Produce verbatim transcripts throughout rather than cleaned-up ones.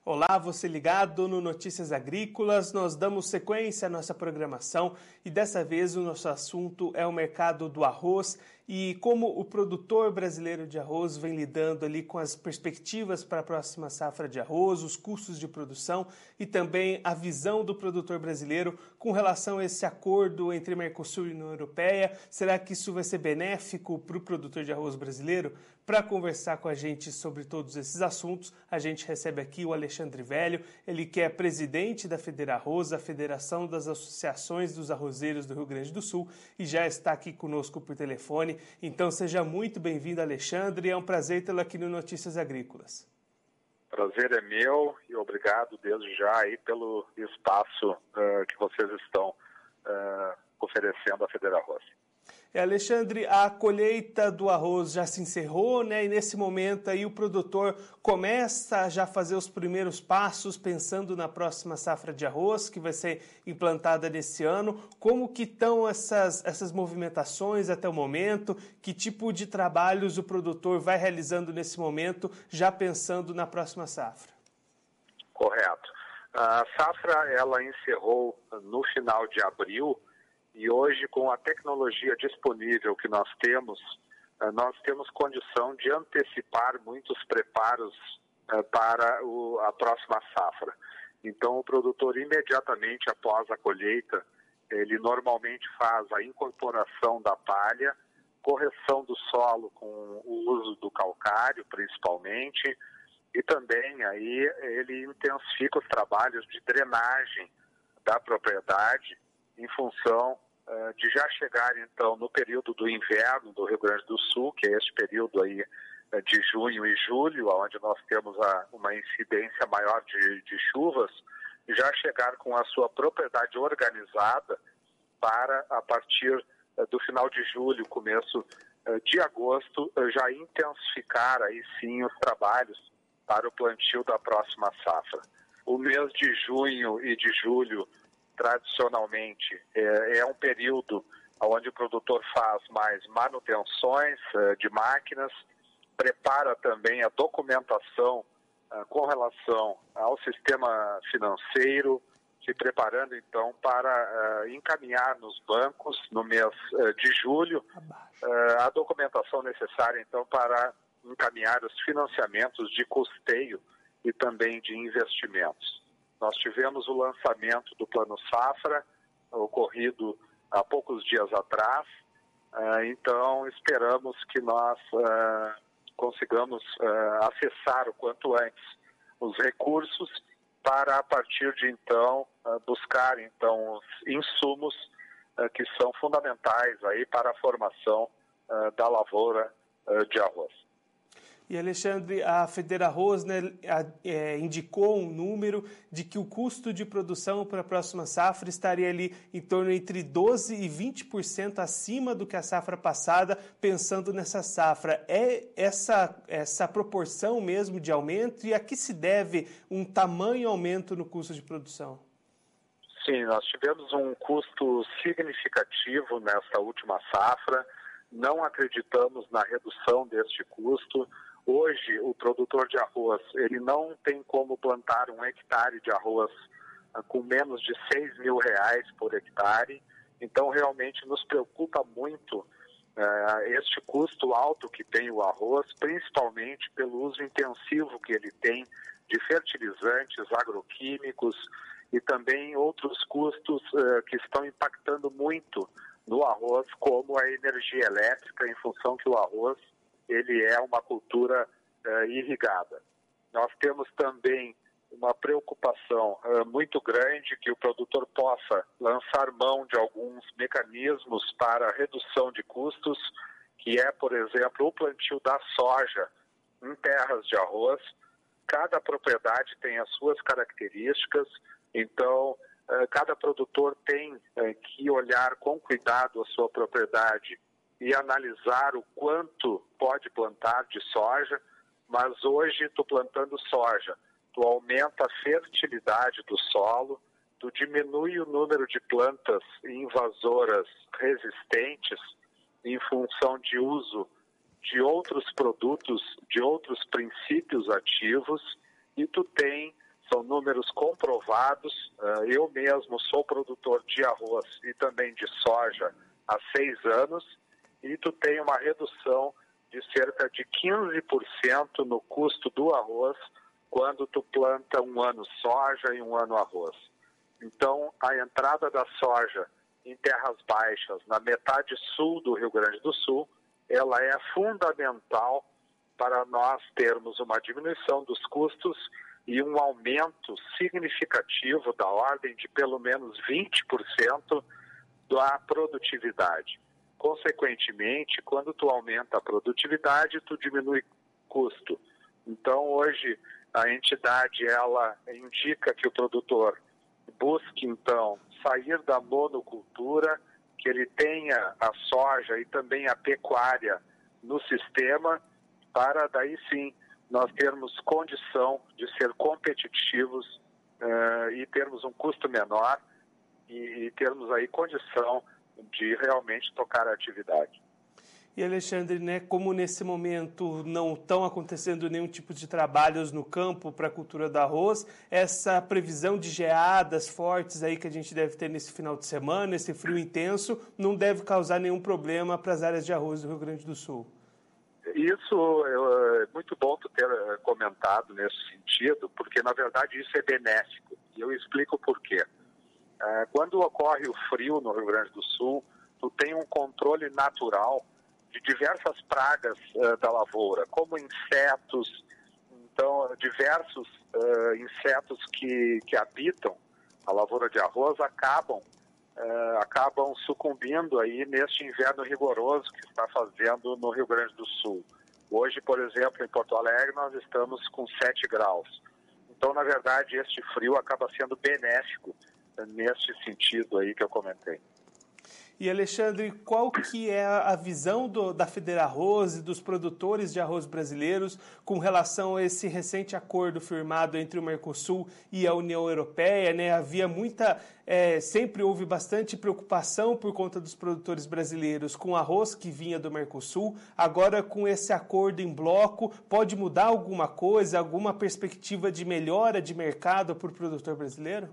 Olá, você ligado no Notícias Agrícolas, nós damos sequência à nossa programação e dessa vez o nosso assunto é o mercado do arroz e como o produtor brasileiro de arroz vem lidando ali com as perspectivas para a próxima safra de arroz, os custos de produção e também a visão do produtor brasileiro com relação a esse acordo entre Mercosul e União Europeia. Será que isso vai ser benéfico para o produtor de arroz brasileiro? Para conversar com a gente sobre todos esses assuntos, a gente recebe aqui o Alexandre Velho, ele que é presidente da Federarroz, a Federação das Associações dos Arrozeiros do Rio Grande do Sul, e já está aqui conosco por telefone. Então seja muito bem-vindo, Alexandre, é um prazer tê-lo aqui no Notícias Agrícolas. Prazer é meu e obrigado desde já aí pelo espaço uh, que vocês estão uh, oferecendo à Federarroz. É, Alexandre, a colheita do arroz já se encerrou, né? E nesse momento aí o produtor começa já a fazer os primeiros passos pensando na próxima safra de arroz que vai ser implantada nesse ano. Como que estão essas, essas movimentações até o momento? Que tipo de trabalhos o produtor vai realizando nesse momento, já pensando na próxima safra? Correto. A safra ela encerrou no final de abril. E hoje, com a tecnologia disponível que nós temos, nós temos condição de antecipar muitos preparos para a próxima safra. Então, o produtor, imediatamente após a colheita, ele normalmente faz a incorporação da palha, correção do solo com o uso do calcário, principalmente, e também aí ele intensifica os trabalhos de drenagem da propriedade, em função uh, de já chegar, então, no período do inverno do Rio Grande do Sul, que é esse período aí uh, de junho e julho, onde nós temos a, uma incidência maior de, de chuvas, já chegar com a sua propriedade organizada para, a partir uh, do final de julho, começo uh, de agosto, uh, já intensificar aí sim os trabalhos para o plantio da próxima safra. O mês de junho e de julho, tradicionalmente, é, é um período onde o produtor faz mais manutenções uh, de máquinas, prepara também a documentação uh, com relação ao sistema financeiro, se preparando então para uh, encaminhar nos bancos no mês uh, de julho uh, a documentação necessária então para encaminhar os financiamentos de custeio e também de investimentos. Nós tivemos o lançamento do Plano Safra, ocorrido há poucos dias atrás, uh, então esperamos que nós uh, consigamos uh, acessar o quanto antes os recursos para, a partir de então, uh, buscar então, os insumos uh, que são fundamentais aí para a formação uh, da lavoura uh, de arroz. E, Alexandre, a Federarroz, né, é, indicou um número de que o custo de produção para a próxima safra estaria ali em torno entre doze por cento e vinte por cento acima do que a safra passada, pensando nessa safra. É essa, essa proporção mesmo de aumento e a que se deve um tamanho aumento no custo de produção? Sim, nós tivemos um custo significativo nessa última safra, não acreditamos na redução deste custo. Hoje, o produtor de arroz, ele não tem como plantar um hectare de arroz uh, com menos de seis mil reais por hectare. Então, realmente nos preocupa muito uh, este custo alto que tem o arroz, principalmente pelo uso intensivo que ele tem de fertilizantes, agroquímicos e também outros custos uh, que estão impactando muito no arroz, como a energia elétrica, em função que o arroz ele é uma cultura uh, irrigada. Nós temos também uma preocupação uh, muito grande que o produtor possa lançar mão de alguns mecanismos para redução de custos, que é, por exemplo, o plantio da soja em terras de arroz. Cada propriedade tem as suas características, então uh, cada produtor tem uh, que olhar com cuidado a sua propriedade e analisar o quanto pode plantar de soja, mas hoje tu plantando soja, tu aumenta a fertilidade do solo, tu diminui o número de plantas invasoras resistentes em função de uso de outros produtos, de outros princípios ativos, e tu tem são números comprovados. Eu mesmo sou produtor de arroz e também de soja há seis anos e tu tem uma redução de cerca de quinze por cento no custo do arroz quando tu planta um ano soja e um ano arroz. Então, a entrada da soja em terras baixas, na metade sul do Rio Grande do Sul, ela é fundamental para nós termos uma diminuição dos custos e um aumento significativo da ordem de pelo menos vinte por cento da produtividade. Consequentemente, quando tu aumenta a produtividade, tu diminui custo. Então, hoje, a entidade, ela indica que o produtor busque, então, sair da monocultura, que ele tenha a soja e também a pecuária no sistema, para daí sim nós termos condição de ser competitivos uh, e termos um custo menor e, e termos aí condição de realmente tocar a atividade. E Alexandre, né, como nesse momento não estão acontecendo nenhum tipo de trabalhos no campo para a cultura do arroz, essa previsão de geadas fortes aí que a gente deve ter nesse final de semana, esse frio intenso, não deve causar nenhum problema para as áreas de arroz do Rio Grande do Sul? Isso é muito bom tu ter comentado nesse sentido, porque na verdade isso é benéfico. E eu explico por quê. Quando ocorre o frio no Rio Grande do Sul, tu tem um controle natural de diversas pragas uh, da lavoura, como insetos, então diversos uh, insetos que, que habitam a lavoura de arroz acabam, uh, acabam sucumbindo aí neste inverno rigoroso que está fazendo no Rio Grande do Sul. Hoje, por exemplo, em Porto Alegre, nós estamos com sete graus. Então, na verdade, este frio acaba sendo benéfico uh, neste sentido aí que eu comentei. E, Alexandre, qual que é a visão do, da Fedearroz e dos produtores de arroz brasileiros com relação a esse recente acordo firmado entre o Mercosul e a União Europeia, né? Havia muita, é, sempre houve bastante preocupação por conta dos produtores brasileiros com o arroz que vinha do Mercosul. Agora, com esse acordo em bloco, pode mudar alguma coisa, alguma perspectiva de melhora de mercado para o produtor brasileiro?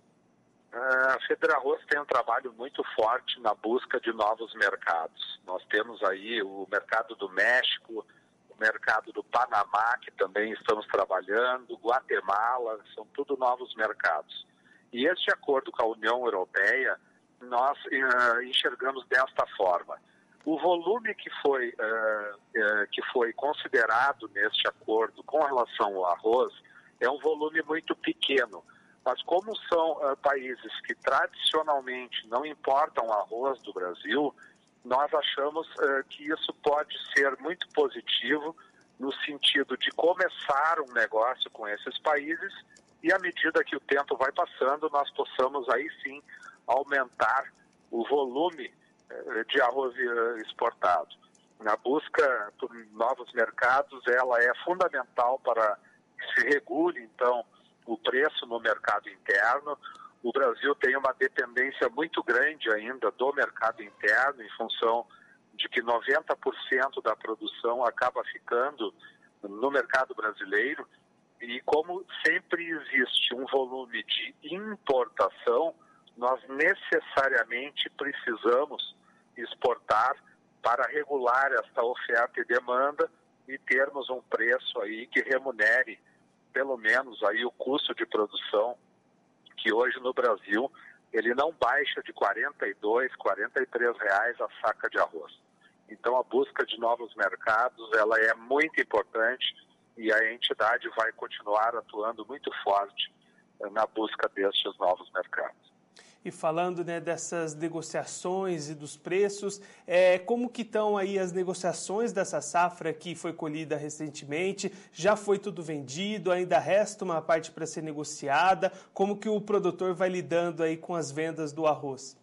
A Fedearroz tem um trabalho muito forte na busca de novos mercados. Nós temos aí o mercado do México, o mercado do Panamá, que também estamos trabalhando, Guatemala, são tudo novos mercados. E este acordo com a União Europeia, nós uh, enxergamos desta forma. O volume que foi, uh, uh, que foi considerado neste acordo com relação ao arroz é um volume muito pequeno. Mas como são uh, países que tradicionalmente não importam arroz do Brasil, nós achamos uh, que isso pode ser muito positivo no sentido de começar um negócio com esses países e à medida que o tempo vai passando, nós possamos aí sim aumentar o volume uh, de arroz uh, exportado. A busca por novos mercados, ela é fundamental para que se regule, então, o preço no mercado interno. O Brasil tem uma dependência muito grande ainda do mercado interno, em função de que noventa por cento da produção acaba ficando no mercado brasileiro. E como sempre existe um volume de importação, nós necessariamente precisamos exportar para regular esta oferta e demanda e termos um preço aí que remunere pelo menos aí o custo de produção, que hoje no Brasil ele não baixa de quarenta e dois, quarenta e três reais a saca de arroz. Então a busca de novos mercados, ela é muito importante e a entidade vai continuar atuando muito forte na busca destes novos mercados. E falando, né, dessas negociações e dos preços, é, como que estão aí as negociações dessa safra que foi colhida recentemente? Já foi tudo vendido? Ainda resta uma parte para ser negociada? Como que o produtor vai lidando aí com as vendas do arroz?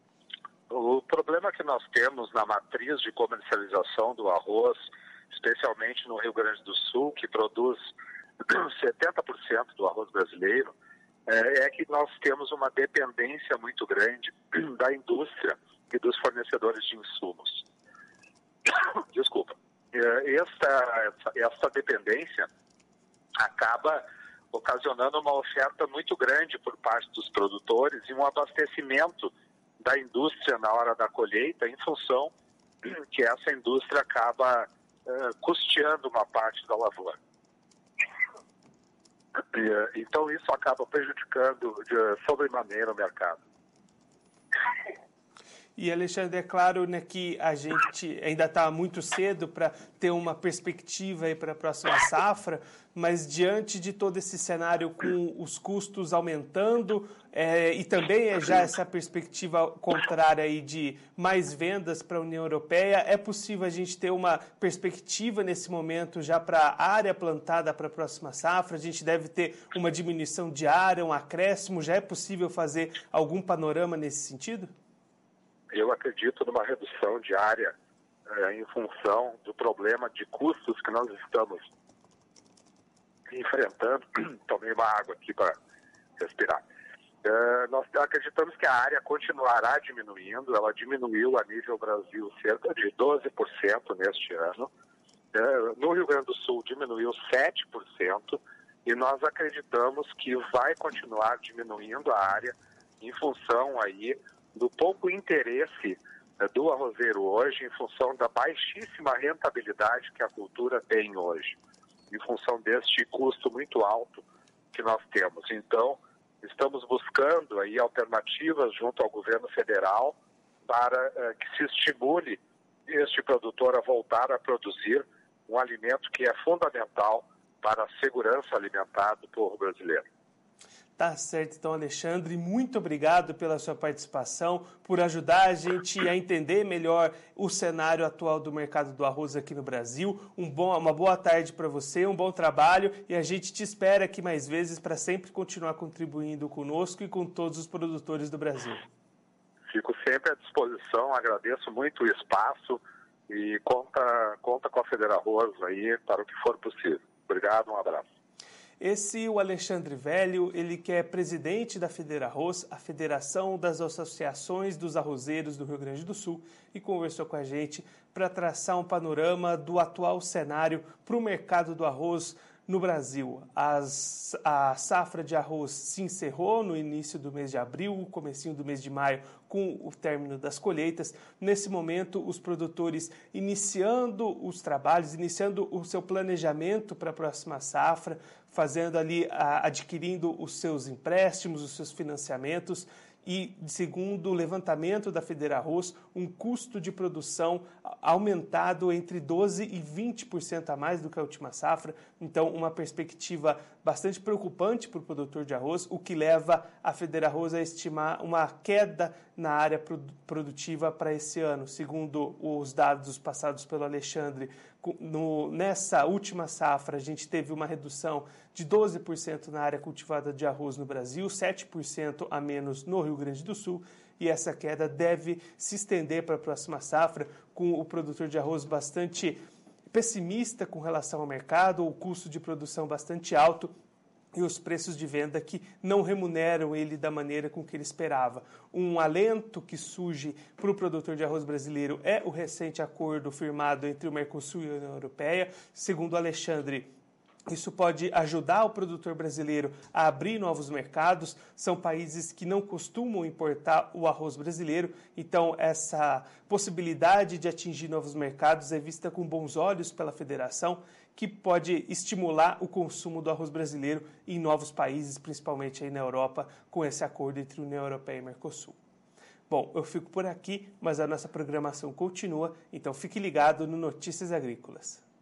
O problema que nós temos na matriz de comercialização do arroz, especialmente no Rio Grande do Sul, que produz setenta por cento do arroz brasileiro, é que nós temos uma dependência muito grande da indústria e dos fornecedores de insumos. Desculpa. Esta, esta dependência acaba ocasionando uma oferta muito grande por parte dos produtores e um abastecimento da indústria na hora da colheita, em função que essa indústria acaba uh, custeando uma parte da lavoura. E, então isso acaba prejudicando de sobremaneira o mercado. E, Alexandre, é claro, né, que a gente ainda está muito cedo para ter uma perspectiva para a próxima safra, mas diante de todo esse cenário com os custos aumentando é, e também é já essa perspectiva contrária aí de mais vendas para a União Europeia, é possível a gente ter uma perspectiva nesse momento já para a área plantada para a próxima safra? A gente deve ter uma diminuição de área, um acréscimo? Já é possível fazer algum panorama nesse sentido? Eu acredito numa redução de área eh, em função do problema de custos que nós estamos enfrentando. Tomei uma água aqui para respirar. Eh, nós acreditamos que a área continuará diminuindo. Ela diminuiu a nível Brasil cerca de doze por cento neste ano. Eh, no Rio Grande do Sul diminuiu sete por cento e nós acreditamos que vai continuar diminuindo a área em função aí do pouco interesse do arrozeiro hoje, em função da baixíssima rentabilidade que a cultura tem hoje, em função deste custo muito alto que nós temos. Então, estamos buscando aí alternativas junto ao governo federal para uh, que se estimule este produtor a voltar a produzir um alimento que é fundamental para a segurança alimentar do povo brasileiro. Tá certo, então, Alexandre, muito obrigado pela sua participação, por ajudar a gente a entender melhor o cenário atual do mercado do arroz aqui no Brasil. Um bom, uma boa tarde para você, um bom trabalho, e a gente te espera aqui mais vezes para sempre continuar contribuindo conosco e com todos os produtores do Brasil. Fico sempre à disposição, agradeço muito o espaço e conta, conta com a FederaRroz aí para o que for possível. Obrigado, um abraço. Esse, o Alexandre Velho, ele que é presidente da FederaRroz, a Federação das Associações dos Arrozeiros do Rio Grande do Sul, e conversou com a gente para traçar um panorama do atual cenário para o mercado do arroz no Brasil. As, a safra de arroz se encerrou no início do mês de abril, comecinho do mês de maio, com o término das colheitas. Nesse momento, os produtores iniciando os trabalhos, iniciando o seu planejamento para a próxima safra, fazendo ali, adquirindo os seus empréstimos, os seus financiamentos, e, segundo o levantamento da FederaRroz, um custo de produção aumentado entre doze por cento e vinte por cento a mais do que a última safra. Então, uma perspectiva bastante preocupante para o produtor de arroz, o que leva a FederaRroz a estimar uma queda na área produtiva para esse ano. Segundo os dados passados pelo Alexandre, no, nessa última safra, a gente teve uma redução de doze por cento na área cultivada de arroz no Brasil, sete por cento a menos no Rio Grande do Sul, e essa queda deve se estender para a próxima safra, com o produtor de arroz bastante pessimista com relação ao mercado, o custo de produção bastante alto e os preços de venda que não remuneram ele da maneira com que ele esperava. Um alento que surge para o produtor de arroz brasileiro é o recente acordo firmado entre o Mercosul e a União Europeia. Segundo o Alexandre, isso pode ajudar o produtor brasileiro a abrir novos mercados. São países que não costumam importar o arroz brasileiro, então essa possibilidade de atingir novos mercados é vista com bons olhos pela federação, que pode estimular o consumo do arroz brasileiro em novos países, principalmente aí na Europa, com esse acordo entre União Europeia e Mercosul. Bom, eu fico por aqui, mas a nossa programação continua, então fique ligado no Notícias Agrícolas.